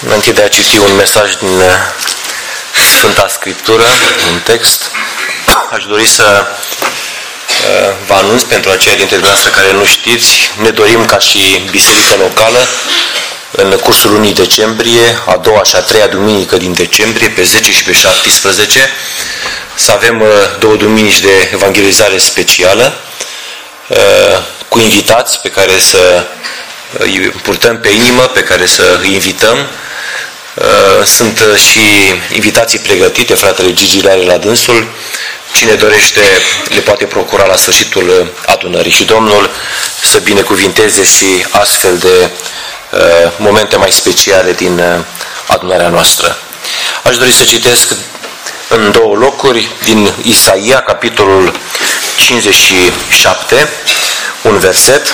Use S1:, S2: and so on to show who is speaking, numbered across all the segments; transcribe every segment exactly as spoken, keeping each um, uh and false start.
S1: Înainte de a citi un mesaj din Sfânta Scriptură, un text, aș dori să vă anunț pentru aceia dintre dumneavoastră care nu știți, ne dorim ca și biserică locală în cursul lunii decembrie, a doua și a treia duminică din decembrie, pe zece și pe șaptesprezece, să avem două duminici de evangelizare specială cu invitați pe care să îi purtăm pe inimă, pe care să îi invităm. Sunt și invitații pregătite, fratele Gigi le are la dânsul. Cine dorește le poate procura la sfârșitul adunării și Domnul să binecuvinteze și astfel de uh, momente mai speciale din uh, adunarea noastră. Aș dori să citesc în două locuri din Isaia, capitolul cincizeci și șapte, un verset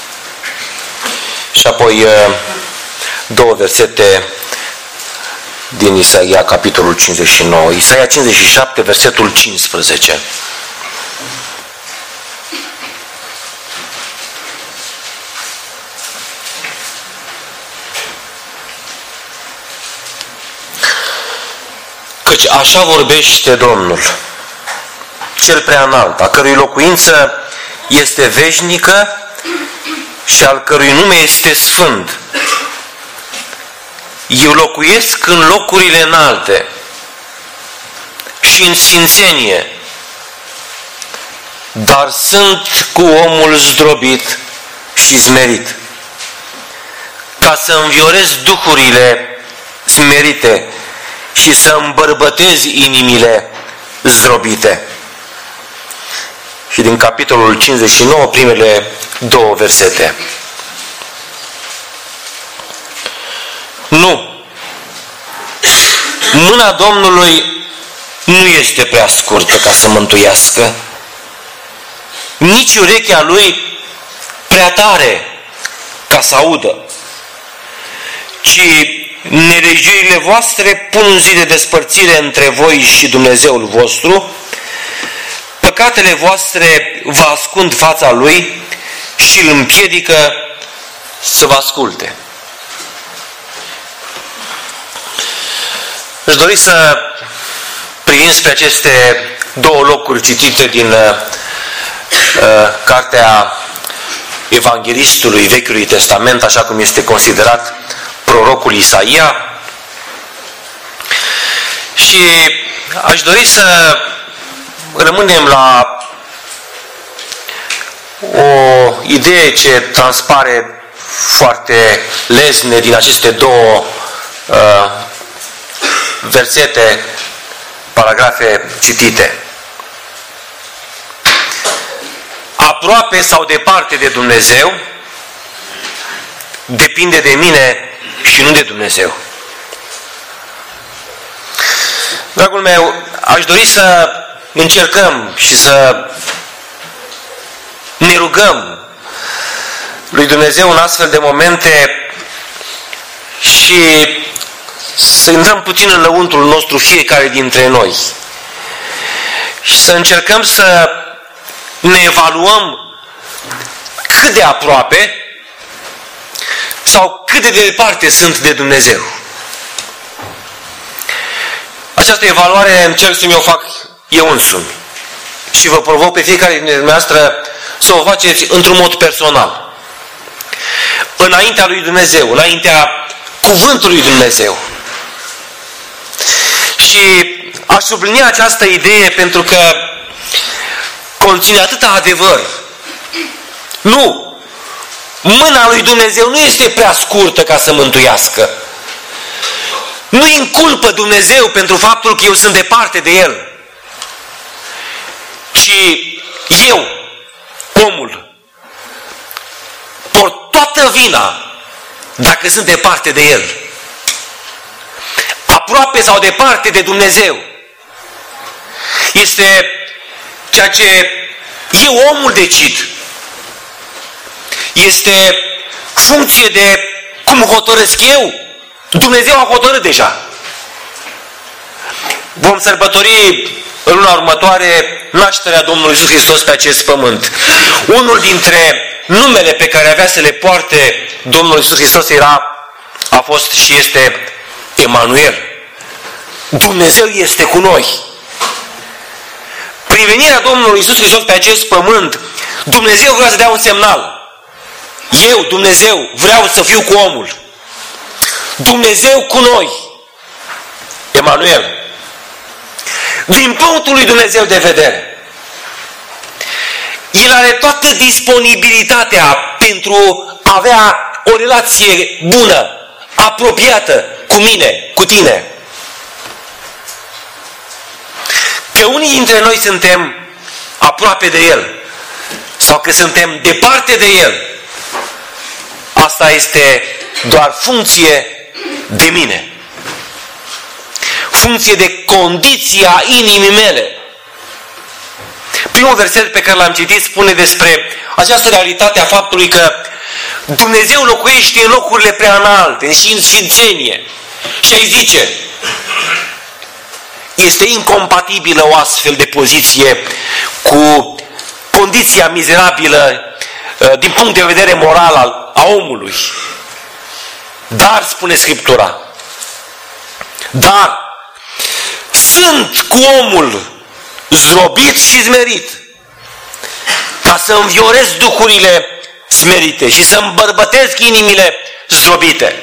S1: și apoi uh, două versete din Isaia, capitolul cincizeci și nouă. Isaia cincizeci și șapte, versetul cincisprezece. Căci așa vorbește Domnul, cel prea înalt, a cărui locuință este veșnică și al cărui nume este sfânt. Eu locuiesc în locurile înalte și în sfințenie, dar sunt cu omul zdrobit și smerit, ca să înviorez duhurile smerite și să îmbărbătez inimile zdrobite. Și din capitolul cincizeci și nouă, primele două versete. Nu. Mâna Domnului nu este prea scurtă ca să mântuiască, nici urechea Lui prea tare ca să audă, ci nelegiurile voastre pun un zid de despărțire între voi și Dumnezeul vostru, păcatele voastre vă ascund fața Lui și îl împiedică să vă asculte. Aș dori să privim spre aceste două locuri citite din uh, cartea Evanghelistului Vechiului Testament, așa cum este considerat prorocul Isaia. Și aș dori să rămânem la o idee ce transpare foarte lezne din aceste două uh, versete, paragrafe citite. Aproape sau departe de Dumnezeu depinde de mine și nu de Dumnezeu. Dragul meu, aș dori să încercăm și să ne rugăm lui Dumnezeu în astfel de momente și să intrăm puțin în lăuntrul nostru fiecare dintre noi și să încercăm să ne evaluăm cât de aproape sau cât de departe sunt de Dumnezeu. Această evaluare încerc să mi-o fac eu însumi și vă provoc pe fiecare dintre dumneavoastră să o faceți într-un mod personal. Înaintea lui Dumnezeu, înaintea cuvântului lui Dumnezeu. Și aș sublinia această idee pentru că conține atâta adevăr. Nu! Mâna lui Dumnezeu nu este prea scurtă ca să mântuiască. Nu-i inculpă Dumnezeu pentru faptul că eu sunt departe de El. Ci eu, omul, port toată vina dacă sunt departe de El. Aproape sau departe de Dumnezeu este ceea ce eu, omul, decid. Este funcție de cum hotărăsc eu. Dumnezeu a hotărât deja. Vom sărbători în luna următoare nașterea Domnului Iisus Hristos pe acest pământ. Unul dintre numele pe care avea să le poarte Domnul Iisus Hristos era, a fost și este Emanuel. Dumnezeu este cu noi. Prin venirea Domnului Iisus Hristos pe acest pământ, Dumnezeu vrea să dea un semnal. Eu, Dumnezeu, vreau să fiu cu omul. Dumnezeu cu noi. Emanuel. Din punctul lui Dumnezeu de vedere, El are toată disponibilitatea pentru a avea o relație bună, apropiată cu mine, cu tine. Că unii dintre noi suntem aproape de El sau că suntem departe de El, asta este doar funcție de mine. Funcție de condiția inimii mele. Primul verset pe care l-am citit spune despre această realitate a faptului că Dumnezeu locuiește în locurile prea înalte și în sfințenie. Și aici zice, este incompatibilă o astfel de poziție cu condiția mizerabilă din punct de vedere moral al, a omului. Dar, spune Scriptura, dar sunt cu omul zdrobit și smerit, ca să înviorez duhurile smerite și să îmbărbătesc inimile zdrobite.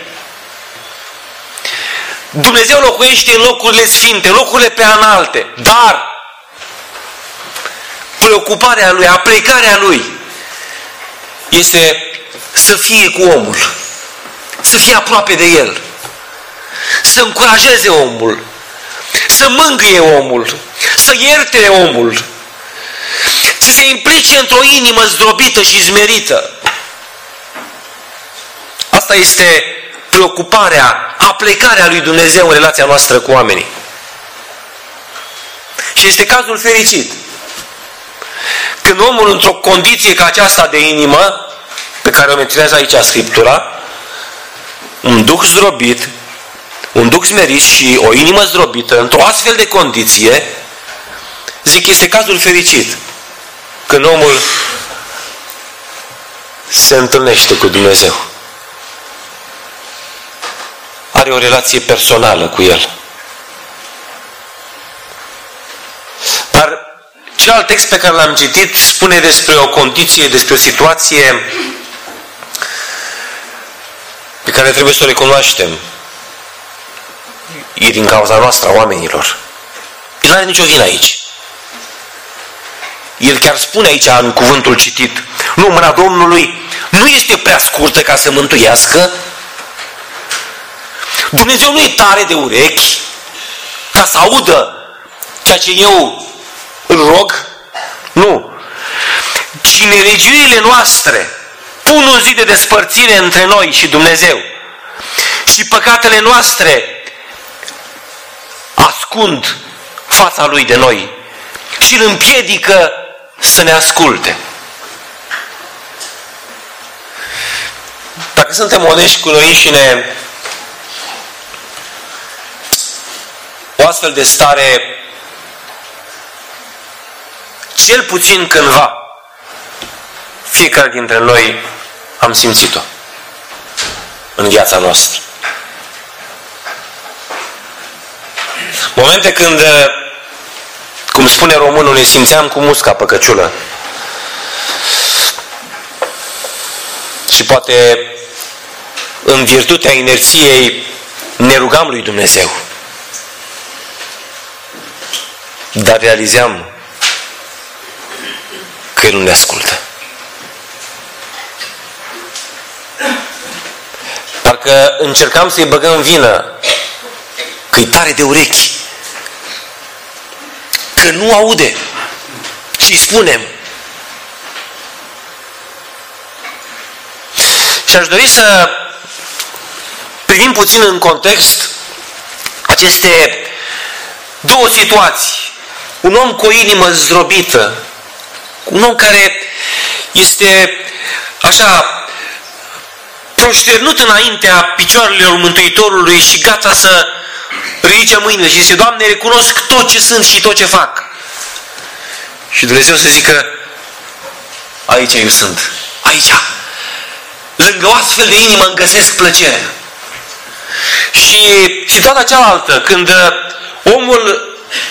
S1: Dumnezeu locuiește în locurile sfinte, în locurile prea înalte, dar preocuparea Lui, aplecarea Lui este să fie cu omul, să fie aproape de el, să încurajeze omul, să mângâie omul, să ierte omul, să se implice într-o inimă zdrobită și zmerită. Asta este preocuparea, aplecarea lui Dumnezeu în relația noastră cu oamenii. Și este cazul fericit când omul într-o condiție ca aceasta de inimă, pe care o menționează aici Scriptura, un duh zdrobit, un duh smerit și o inimă zdrobită, într-o astfel de condiție, zic, este cazul fericit când omul se întâlnește cu Dumnezeu. Are o relație personală cu El. Dar celălalt text pe care l-am citit spune despre o condiție, despre o situație pe care trebuie să o recunoaștem. E din cauza noastră, a oamenilor. El nu are nicio vină aici. El chiar spune aici în cuvântul citit, nu, mâna Domnului nu este prea scurtă ca să mântuiască. Dumnezeu nu e tare de urechi ca să audă ceea ce eu îl rog. Nu. Ci nelegiuirile noastre pun un zid de despărțire între noi și Dumnezeu. Și păcatele noastre ascund fața Lui de noi și îl împiedică să ne asculte. Dacă suntem onești cu noi și ne o astfel de stare, cel puțin cândva, fiecare dintre noi am simțit-o în viața noastră. Momente când, cum spune românul, ne simțeam cu musca pe căciulă. Și poate în virtutea inerției ne rugam lui Dumnezeu. Dar realizam că El nu ne ascultă. Parcă încercam să-i băgăm vină că e tare de urechi, că nu aude. Și spunem. Și aș dori să privim puțin în context aceste două situații. Un om cu o inimă zdrobită, un om care este așa proșternut înaintea picioarelor Mântuitorului și gata să ridice mâinile și zice, Doamne, recunosc tot ce sunt și tot ce fac. Și Dumnezeu să zică, aici eu sunt, aici. Lângă o astfel de inimă îmi găsesc plăcere. Și situația cealaltă, când omul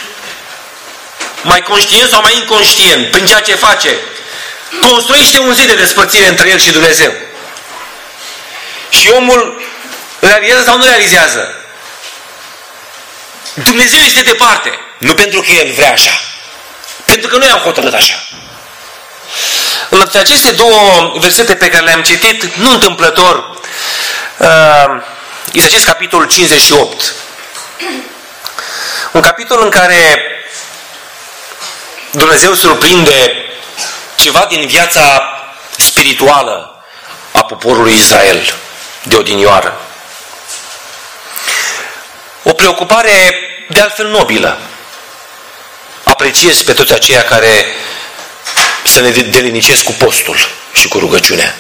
S1: mai conștient sau mai inconștient, prin ceea ce face, construiește un zid de despărțire între el și Dumnezeu. Și omul realizează sau nu realizează? Dumnezeu este departe. Nu pentru că El vrea așa. Pentru că noi am hotărât așa. Între aceste două versete pe care le-am citit, nu întâmplător, este acest capitol cincizeci și opt. Un capitol în care Dumnezeu surprinde ceva din viața spirituală a poporului Israel de odinioară. O preocupare de altfel nobilă. Apreciez pe toți aceia care să ne delinicesc cu postul și cu rugăciunea.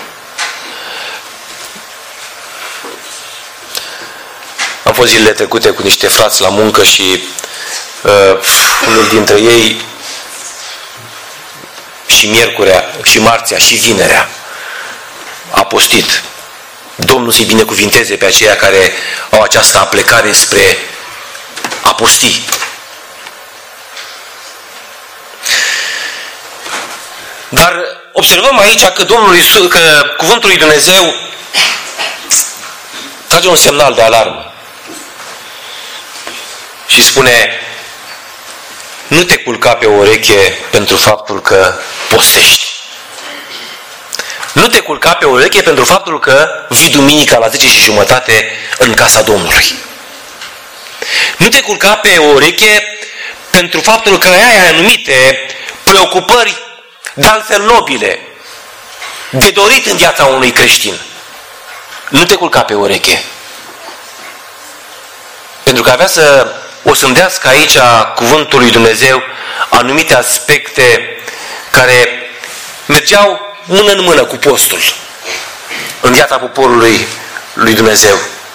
S1: Am fost zilele trecute cu niște frați la muncă și uh, unul dintre ei și miercurea, și marțea, și vinerea a postit. Domnul să-i binecuvinteze pe aceia care au această aplecare spre a posti. Dar observăm aici că Domnul Iisus, că cuvântul lui Dumnezeu trage un semnal de alarmă și spune: nu te culca pe ureche pentru faptul că postești. Nu te culca pe ureche pentru faptul că vii duminica la zece și jumătate în casa Domnului. Nu te culca pe ureche pentru faptul că ai anumite preocupări de altfel nobile, de dorit în viața unui creștin. Nu te culca pe ureche. Pentru că avea să o sândească aici cuvântul lui Dumnezeu anumite aspecte care mergeau mână în mână cu postul în viața poporului lui Dumnezeu.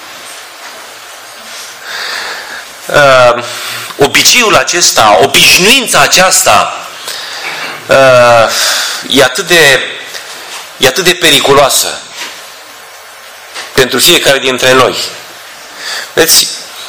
S1: Uh, obiceiul acesta, obișnuința aceasta uh, e atât de e atât de periculoasă pentru fiecare dintre noi. Vedeți,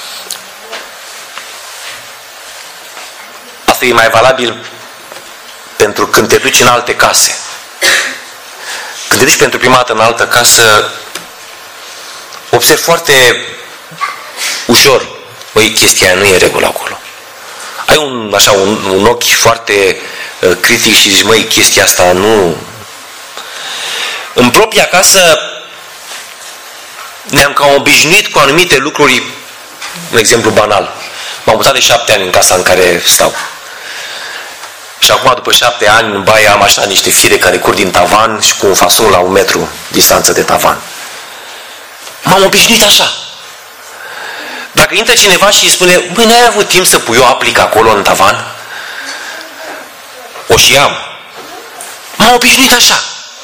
S1: asta e mai valabil pentru când te duci în alte case. Când te duci pentru prima dată în altă casă, observi foarte ușor: băi, chestia aia nu e în regulă acolo. Ai un, așa, un, un ochi foarte uh, critic și zici: măi, chestia asta nu... În propria casă ne-am cam obișnuit cu anumite lucruri. Un exemplu banal: m-am mutat de șapte ani în casa în care stau. Și acum, după șapte ani, în baie am așa niște fire care curg din tavan și cu un fason la un metru distanță de tavan. M-am obișnuit așa. Dacă intră cineva și îi spune: băi, n-ai avut timp să pui o aplică acolo în tavan? O și am. M-am obișnuit așa.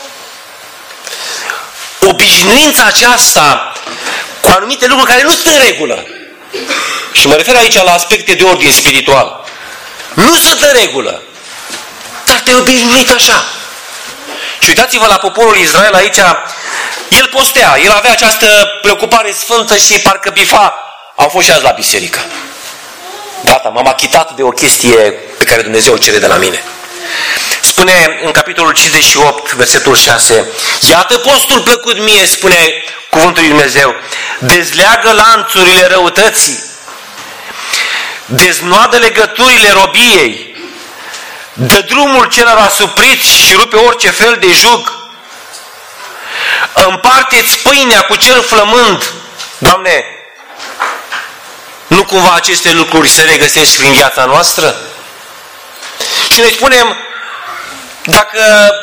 S1: Obișnuința aceasta cu anumite lucruri care nu sunt în regulă. Și mă refer aici la aspecte de ordine spiritual. Nu sunt în regulă. Dar te-ai obișnuit așa. Și uitați-vă la poporul Israel aici. El postea, el avea această preocupare sfântă și parcă bifa: am fost și azi la biserică. Gata, m-am achitat de o chestie pe care Dumnezeu o cere de la mine. Spune în capitolul cincizeci și opt, versetul șase: iată postul plăcut mie, spune cuvântul lui Dumnezeu, dezleagă lanțurile răutății, deznoadă legăturile robiei, dă drumul celor asupriți și rupe orice fel de jug, împarte-ți pâinea cu cel flămând. Doamne, nu cumva aceste lucruri se regăsesc prin viața noastră? Și noi spunem: dacă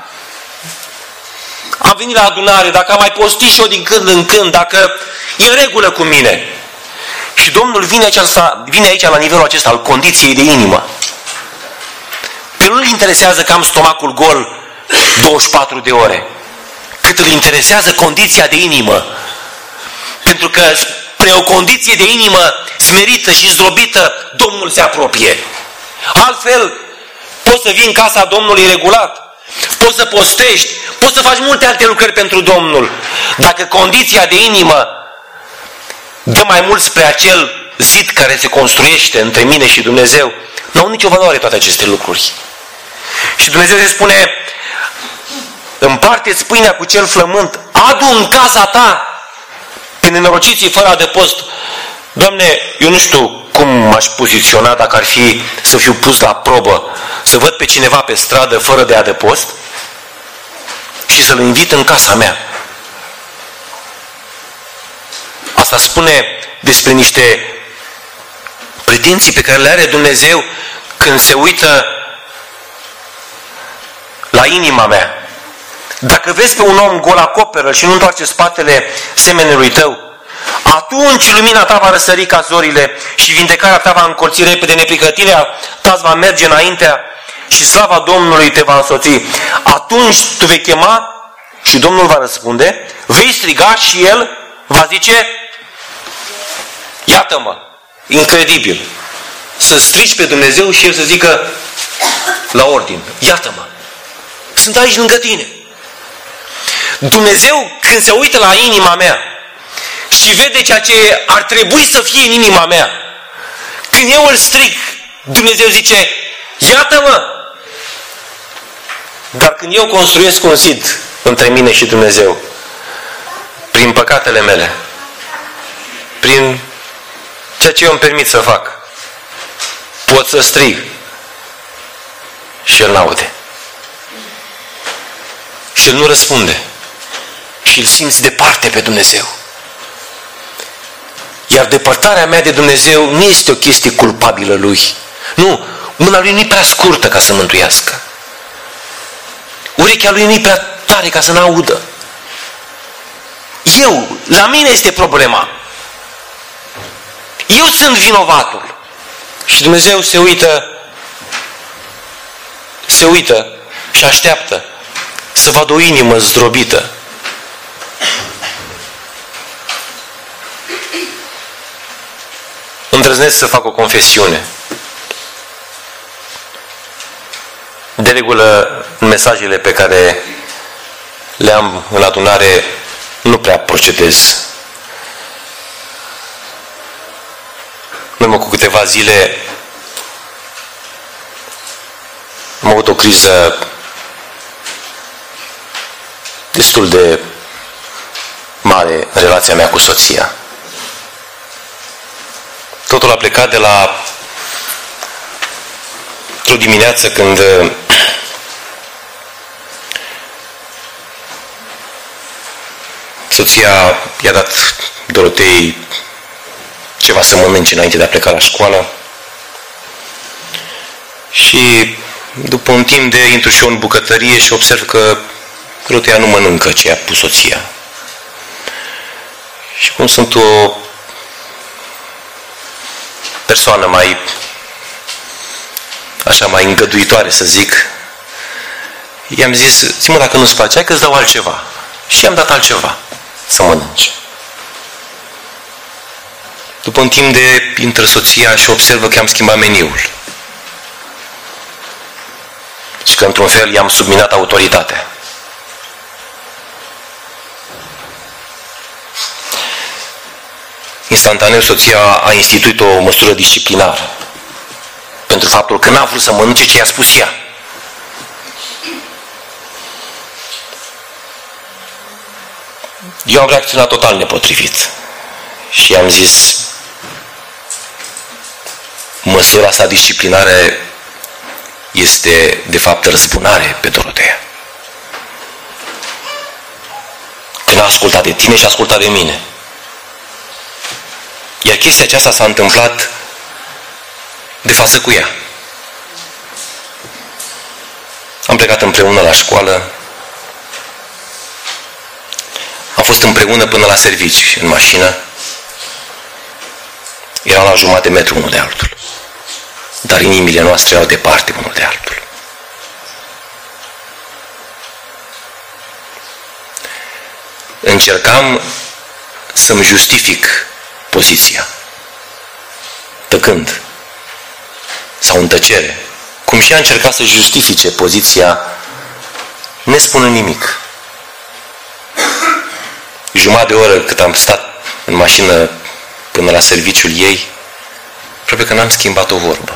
S1: am venit la adunare, dacă am mai postit și eu din când în când, dacă e în regulă cu mine. Și Domnul vine, aceasta, vine aici la nivelul acesta al condiției de inimă. Pe nu îl interesează că am stomacul gol douăzeci și patru de ore, cât îl interesează condiția de inimă. Pentru că spre o condiție de inimă smerită și zdrobită, Domnul se apropie. Altfel, poți să vii în casa Domnului regulat, poți să postești, poți să faci multe alte lucrări pentru Domnul. Dacă condiția de inimă dă mai mult spre acel zid care se construiește între mine și Dumnezeu. Nu au nicio valoare toate aceste lucruri. Și Dumnezeu se spune, împarte-ți pâinea cu cel flământ, adu în casa ta pe nenorociții fără adăpost. Doamne, eu nu știu cum m-aș poziționa dacă ar fi să fiu pus la probă, să văd pe cineva pe stradă fără de adăpost și să-l invit în casa mea. Asta spune despre niște pretenții pe care le are Dumnezeu când se uită la inima mea. Dacă vezi pe un om gol acoperă și nu întoarce spatele semenului tău, atunci lumina ta va răsări ca zorile și vindecarea ta va încolți repede, neplicătirea ta va merge înaintea și slava Domnului te va însoți. Atunci tu vei chema și Domnul va răspunde, vei striga și El va zice, iată-mă, incredibil, să strigi pe Dumnezeu și El să zică la ordine, iată-mă, sunt aici lângă tine. Dumnezeu când se uită la inima mea și vede ceea ce ar trebui să fie în inima mea, când eu îl strig, Dumnezeu zice, iată-mă! Dar când eu construiesc un zid între mine și Dumnezeu, prin păcatele mele, prin ceea ce eu îmi permit să fac, pot să strig și El n-aude. Și El nu răspunde. Și îl simți departe pe Dumnezeu. Iar depărtarea mea de Dumnezeu nu este o chestie culpabilă Lui. Nu, mâna Lui nu e prea scurtă ca să mântuiască. Urechea Lui nu e prea tare ca să n-audă. Eu, la mine este problema. Eu sunt vinovatul. Și Dumnezeu se uită, se uită și așteaptă să vadă o inimă zdrobită. Îndrăznesc să fac o confesiune. De regulă, în mesajele pe care le am în adunare, nu prea procedez. În urmă cu câteva zile am avut o criză destul de mare în relația mea cu soția. Totul a plecat de la o dimineață când soția i-a dat Dorotei ceva să mănânce înainte de a pleca la școală și după un timp de intru și eu în bucătărie și observ că Dorotea nu mănâncă ce a pus soția. Și cum sunt o persoană mai așa mai îngăduitoare să zic, i-am zis, zi-mă dacă nu-ți place, hai că îți dau altceva. Și i-am dat altceva să mănânci. După un timp de intră soția și observă că am schimbat meniul. Și că într-un fel i-am subminat autoritatea. Instantaneu soția a instituit o măsură disciplinară pentru faptul că n-a vrut să mănânce ce i-a spus ea. Eu am reacționat total nepotrivit și i-am zis, măsura sa disciplinară este de fapt răzbunare pe Dorotea. Că n-a ascultat de tine și a ascultat de mine. Iar chestia aceasta s-a întâmplat de față cu ea. Am plecat împreună la școală. Am fost împreună până la servici în mașină. Eram la jumătate de metru unul de altul. Dar inimile noastre erau departe unul de altul. Încercam să-mi justific poziția. Tăcând. Sau în tăcere. Cum și ea încerca să justifice poziția nespunând nimic. Jumătate de oră cât am stat în mașină până la serviciul ei, probabil că n-am schimbat o vorbă.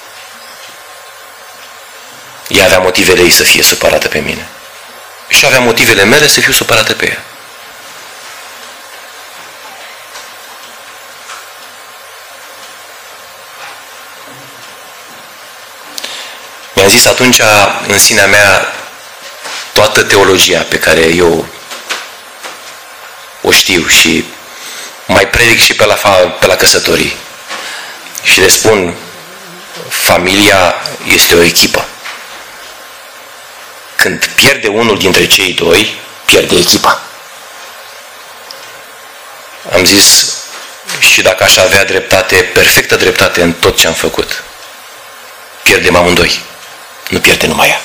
S1: Ea avea motivele ei să fie supărată pe mine. Și avea motivele mele să fiu supărată pe ea. Mi-am zis atunci în sinea mea toată teologia pe care eu o știu și mai predic și pe la, pe la căsătorii. Și le spun, familia este o echipă. Când pierde unul dintre cei doi, pierde echipa. Am zis, și dacă aș avea dreptate, perfectă dreptate în tot ce am făcut, pierdem amândoi. Nu pierde numai ea.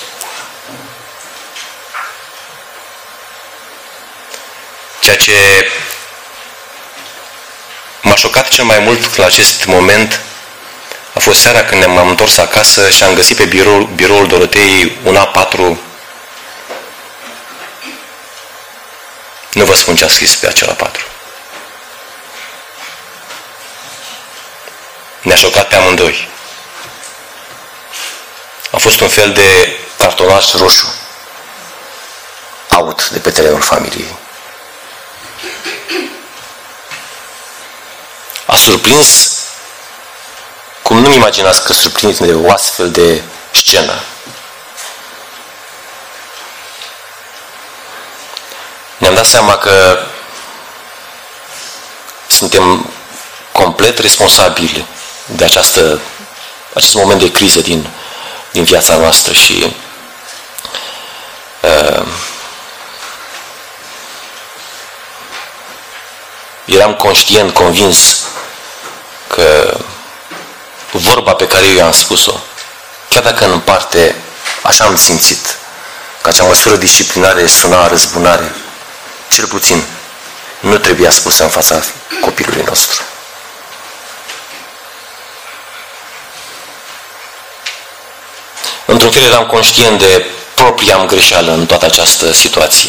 S1: Ceea ce m-a șocat cel mai mult la acest moment a fost seara când m-am întors acasă și am găsit pe biroul, biroul Dorotei un A patru. Nu vă spun ce a scris pe acel A patru. Ne-a șocat pe amândoi. A fost un fel de cartonaș roșu. Out de pe terenul familiei. A surprins, cum nu-mi imaginați că surprins de o astfel de scenă. Ne-am dat seama că suntem complet responsabili de această, acest moment de criză din, din viața noastră și uh, eram conștient, convins că vorba pe care eu i-am spus-o, chiar dacă în parte așa am simțit, că acea măsură disciplinare suna răzbunare, cel puțin nu trebuia spusă în fața copilului nostru. Într-un fel eram conștient de propria am greșeală în toată această situație.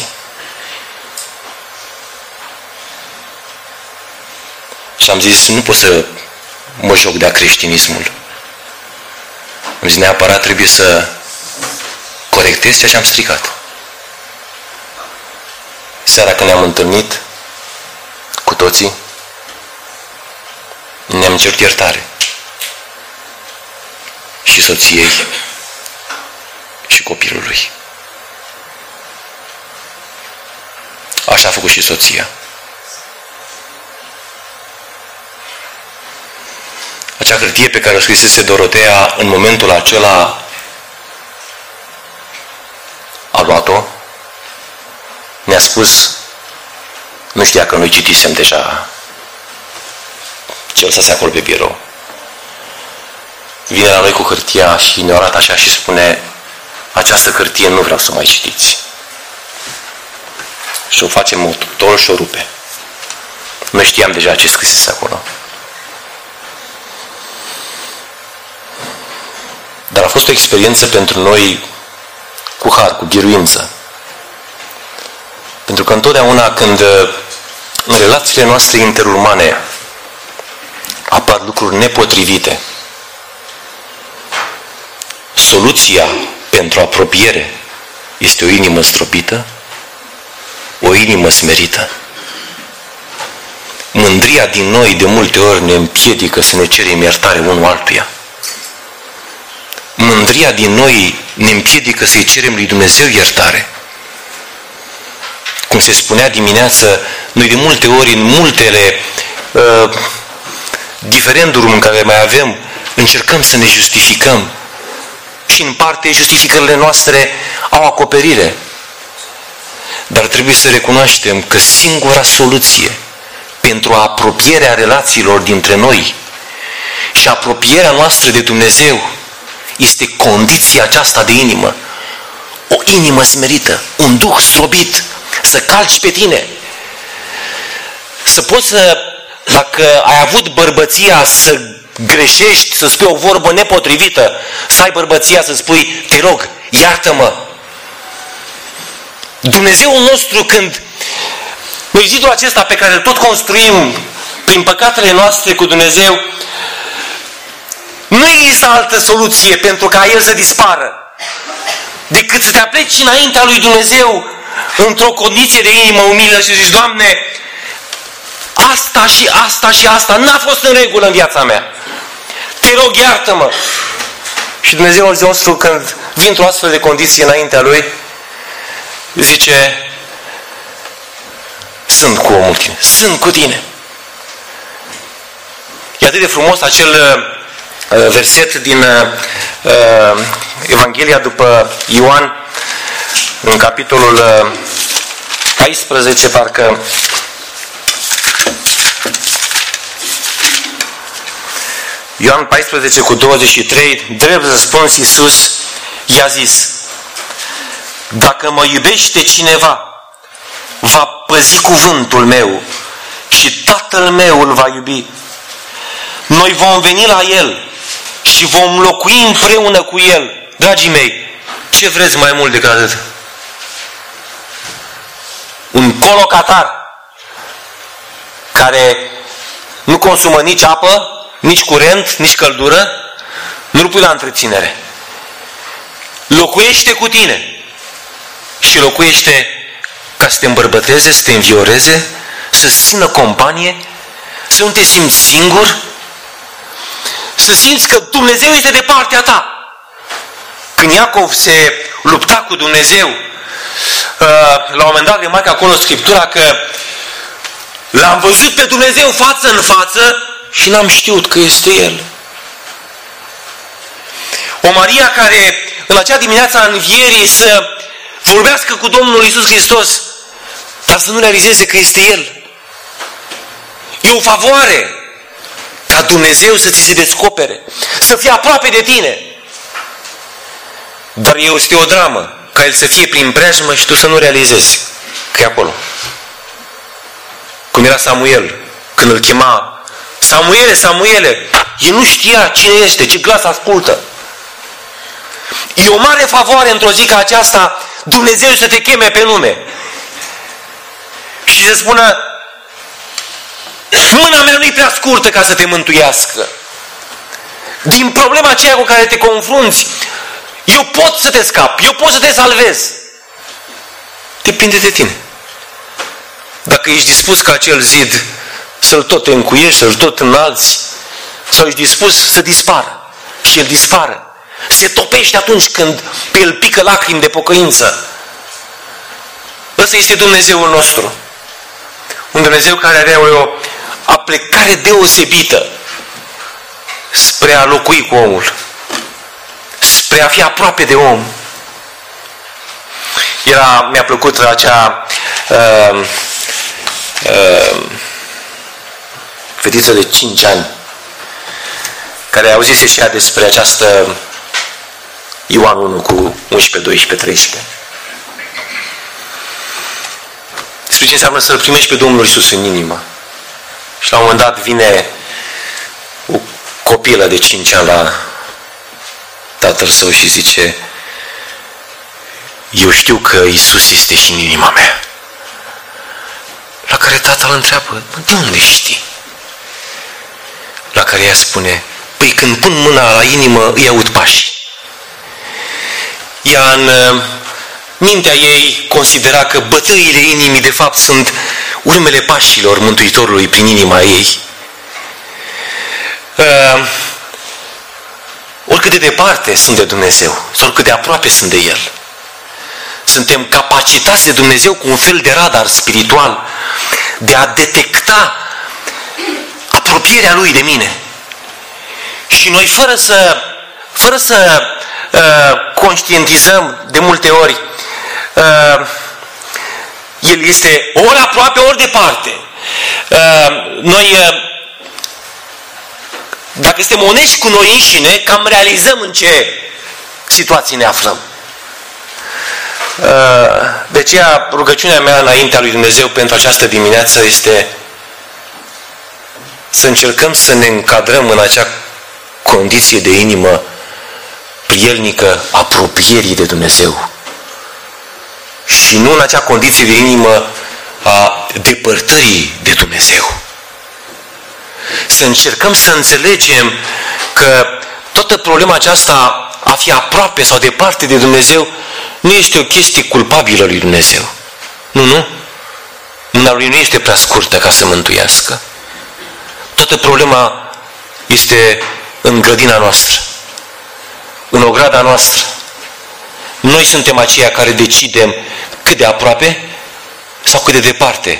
S1: Și am zis, nu pot să mă joc de-a creștinismul. Am zis, neapărat trebuie să corectez ceea ce am stricat. Seara când ne-am întâlnit cu toții, ne-am cerut iertare. Și soției și copilului. Așa a făcut și soția. Acea hârtie pe care o scrisese Dorotea în momentul acela a luat-o, ne-a spus, nu știa că noi citisem deja ce lăsase acolo pe birou. Vine la noi cu hârtia și ne arată așa și spune, această hârtie nu vreau să mai citiți. Și o face mototol și o rupe. Noi știam deja ce scrisese acolo. Dar a fost o experiență pentru noi cu har, cu biruință. Pentru că întotdeauna când în relațiile noastre interumane apar lucruri nepotrivite, soluția pentru apropiere este o inimă zdrobită, o inimă smerită. Mândria din noi de multe ori ne împiedică să ne cerem iertare unul altuia. Mândria din noi ne împiedică să-i cerem lui Dumnezeu iertare. Cum se spunea dimineață, noi de multe ori, în multele uh, diferenduri în care mai avem, încercăm să ne justificăm. Și în parte justificările noastre au acoperire. Dar trebuie să recunoaștem că singura soluție pentru apropierea relațiilor dintre noi și apropierea noastră de Dumnezeu este condiția aceasta de inimă. O inimă smerită, un duh zdrobit, să calci pe tine. Să poți să, dacă ai avut bărbăția să greșești, să spui o vorbă nepotrivită, să ai bărbăția să spui, te rog, iartă-mă. Dumnezeul nostru, când noi zidul acesta pe care îl tot construim prin păcatele noastre cu Dumnezeu, nu există altă soluție pentru ca El să dispară decât să te apleci înaintea lui Dumnezeu într-o condiție de inimă umilă și zici: Doamne, asta și asta și asta n-a fost în regulă în viața mea. Te rog, iartă-mă. Și Dumnezeu nostru, când vine într-o astfel de condiție înaintea Lui, zice: sunt cu omul tine, sunt cu tine. E atât de frumos acel uh, verset din uh, Evanghelia după Ioan, în capitolul uh, paisprezece, parcă. Ioan paisprezece cu douăzeci și trei, drept răspuns, Iisus i-a zis: dacă mă iubește cineva, va păzi cuvântul meu și Tatăl meu îl va iubi. Noi vom veni la El și vom locui împreună cu El. Dragii mei, ce vreți mai mult decât atât? Un colocatar care nu consumă nici apă, nici curent, nici căldură, nu-l pui la întreținere. Locuiește cu tine și locuiește ca să te îmbărbăteze, să te învioreze, să-ți țină companie, să nu te simți singur, să simți că Dumnezeu este de partea ta. Când Iacov se lupta cu Dumnezeu, la un moment dat remarcă acolo în Scriptura că l-am văzut pe Dumnezeu față în față și n-am știut că este El. O Maria care în acea dimineață a învierii să vorbească cu Domnul Iisus Hristos, dar să nu realizeze că este El. E o favoare ca Dumnezeu să ți se descopere, să fie aproape de tine. Dar este o dramă ca El să fie prin preajmă și tu să nu realizezi că e acolo. Cum era Samuel, când îl chema: Samuele, Samuele, el nu știa cine este, ce glas ascultă. E o mare favoare într-o zi ca aceasta Dumnezeu să te cheme pe nume și să spună: mâna mea nu-i prea scurtă ca să te mântuiască. Din problema aceea cu care te confrunți, eu pot să te scap, eu pot să te salvez. Depinde de tine. Dacă ești dispus ca acel zid să-l tot încuiești, să-l tot înalți, sau ești dispus să dispară. Și el dispară. Se topește atunci când pe el pică lacrimi de pocăință. Ăsta este Dumnezeul nostru. Un Dumnezeu care are o aplecare deosebită spre a locui cu omul, spre a fi aproape de om. Era, mi-a plăcut acea uh, uh, fetiță de cinci ani care auzise și ea despre această Ioan unu cu unsprezece, doisprezece, treisprezece. Despre ce înseamnă să-L primești pe Domnul Iisus în inimă. Și la un moment dat vine o copilă de cinci ani la tatăl său și zice: eu știu că Iisus este și în inima mea. La care tatăl întreabă: de unde știi? La care ea spune: păi când pun mâna la inimă îi aud pașii. Ea în mintea ei considera că bătăile inimii de fapt sunt urmele pașilor Mântuitorului prin inima ei. Uh, oricât de departe sunt de Dumnezeu, sau oricât de aproape sunt de El, suntem capacitați de Dumnezeu cu un fel de radar spiritual de a detecta apropierea Lui de mine. Și noi fără să, fără să uh, conștientizăm de multe ori, uh, El este ori aproape, ori departe. Uh, noi, uh, dacă suntem onești cu noi înșine, cam realizăm în ce situații ne aflăm. Uh, de aceea rugăciunea mea înaintea lui Dumnezeu pentru această dimineață este să încercăm să ne încadrăm în acea condiție de inimă prielnică apropierii de Dumnezeu și nu în acea condiție de inimă a depărtării de Dumnezeu. să încercăm să înțelegem că toată problema aceasta a fi aproape sau departe de Dumnezeu nu este o chestie culpabilă lui Dumnezeu. Nu, nu. Mâna lui nu este prea scurtă ca să mântuiască. Toată problema este în grădina noastră, în ograda noastră. Noi suntem aceia care decidem cât de aproape sau cât de departe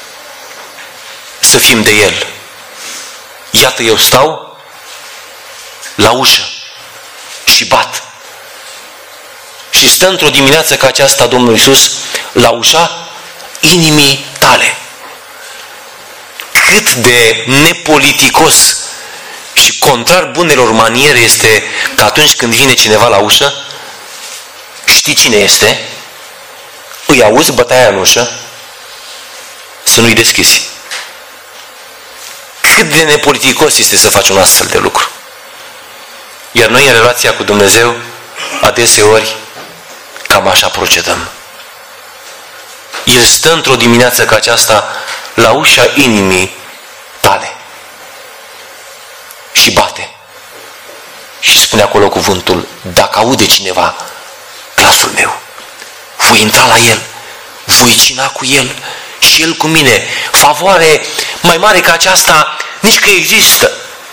S1: să fim de El. Iată, eu stau la ușă și bat. Și stă într-o dimineață ca aceasta Domnul Iisus la ușa inimii tale. Cât de nepoliticos și contrar bunelor maniere este că atunci când vine cineva la ușă, știi cine este, îi auzi bătaia în ușă, să nu-i deschizi. Cât de nepoliticos este să faci un astfel de lucru. Iar noi în relația cu Dumnezeu, adeseori, cam așa procedăm. El stă într-o dimineață ca aceasta la ușa inimii tale și bate. Și spune acolo cuvântul, dacă aude cineva glasul meu, voi intra la el, voi cina cu el și el cu mine. Favoare mai mare ca aceasta nici că există.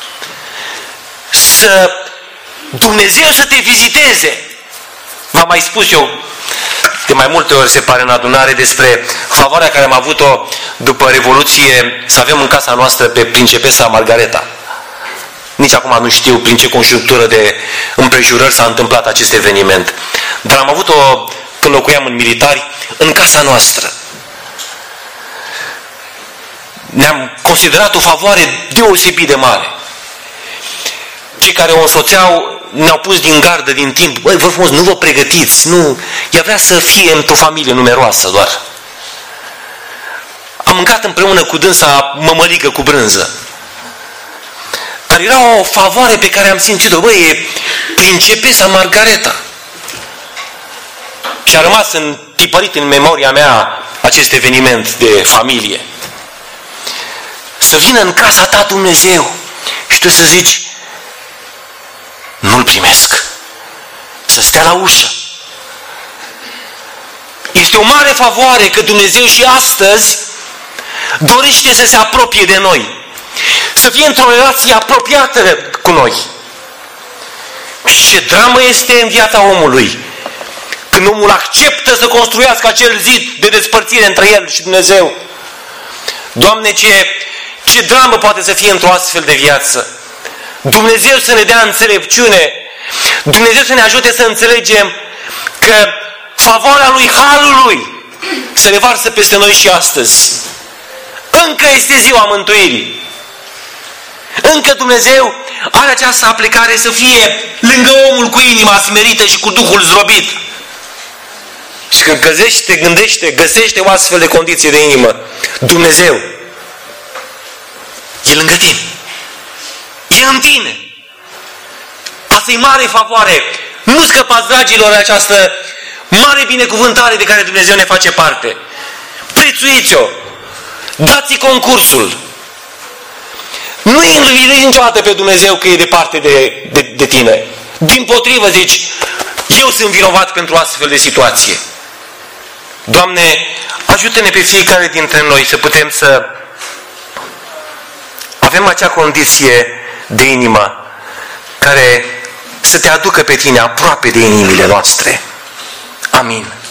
S1: Să Dumnezeu să te viziteze. V-am mai spus eu de mai multe ori, se pare, în adunare, despre favoarea care am avut-o după Revoluție, să avem în casa noastră pe Principesa Margareta. Nici acum nu știu prin ce conjunctură de împrejurări s-a întâmplat acest eveniment. Dar am avut-o când locuiam în Militari, în casa noastră. Ne-am considerat o favoare deosebit de mare. Cei care o însoțeau ne-au pus din gardă din timp. Băi, vă frumos, nu vă pregătiți, nu. Ea vrea să fie într-o familie numeroasă doar. Am mâncat împreună cu dânsa mămăligă cu brânză. Dar era o favoare pe care am simțit-o. Băi, e Principesa Margareta. Și a rămas întipărit în memoria mea acest eveniment de familie. Să vină în casa ta Dumnezeu și tu să zici, nu-l primesc. Să stea la ușă. Este o mare favoare că Dumnezeu și astăzi dorește să se apropie de noi. Să fie într-o relație apropiată cu noi. Și ce dramă este în viața omului când omul acceptă să construiască acel zid de despărțire între el și Dumnezeu. Doamne, ce, ce dramă poate să fie într-o astfel de viață. Dumnezeu să ne dea înțelepciune. Dumnezeu să ne ajute să înțelegem că favoarea lui, harul lui, se revarsă peste noi și astăzi. Încă este ziua mântuirii. Încă Dumnezeu are această aplicare să fie lângă omul cu inima smerită și cu Duhul zdrobit. Și când găsește, gândește, găsește o astfel de condiție de inimă, Dumnezeu e lângă tine. E în tine. Asta e mare favoare. Nu scăpați, dragilor, de această mare binecuvântare de care Dumnezeu ne face parte. Prețuiți-o. Dați-i concursul. Nu îi învinuiți niciodată pe Dumnezeu că e departe de, de, de tine. Dimpotrivă zici, eu sunt vinovat pentru astfel de situație. Doamne, ajută-ne pe fiecare dintre noi să putem să avem acea condiție de inimă care să te aducă pe tine aproape de inimile noastre. Amin.